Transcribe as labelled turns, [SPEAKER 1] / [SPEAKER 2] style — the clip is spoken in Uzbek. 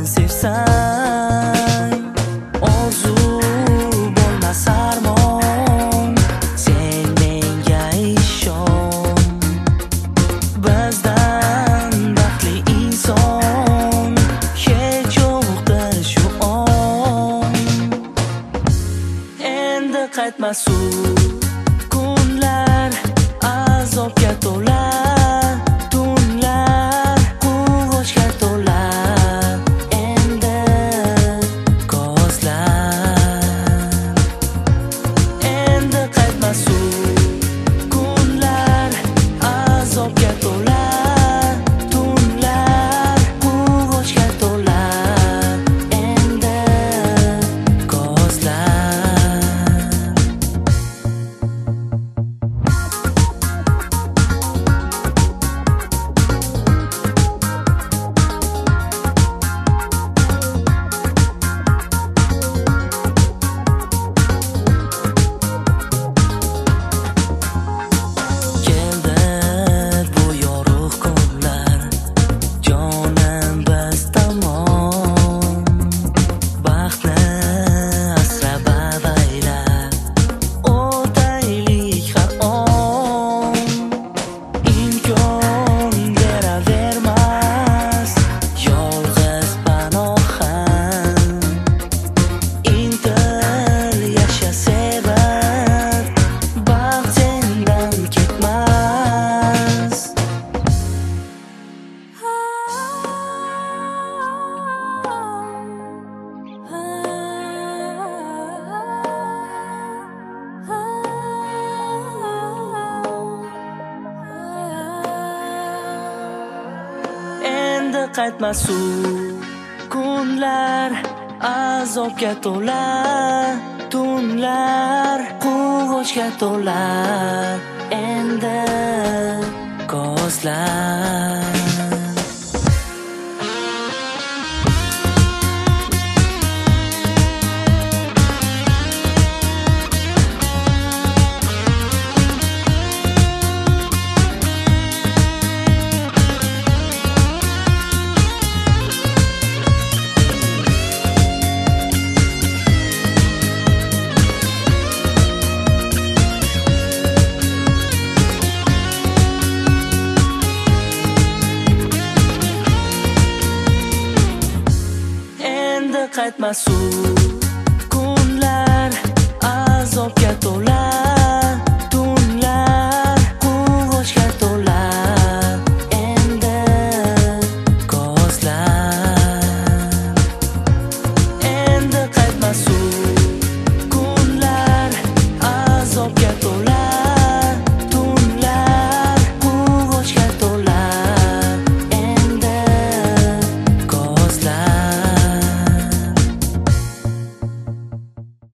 [SPEAKER 1] sevsang, orzu bo'lmas armon, sen menga ishon. Bizdan baxtli inson hech yo'qdir shu on. Endi qaytmas u kunlar, azobga to'la tunlar, quvonchga to'la endi ko'zlar. Endi qaytmas u kunlar, azobga to'la tunlar, quvonchga to'la endi ko'zlar. Qaytmas u kunlar, azobga to'la tunlar, quvonchga to'la endi ko'zlar. Qaytmas u kunlar, azobga to'la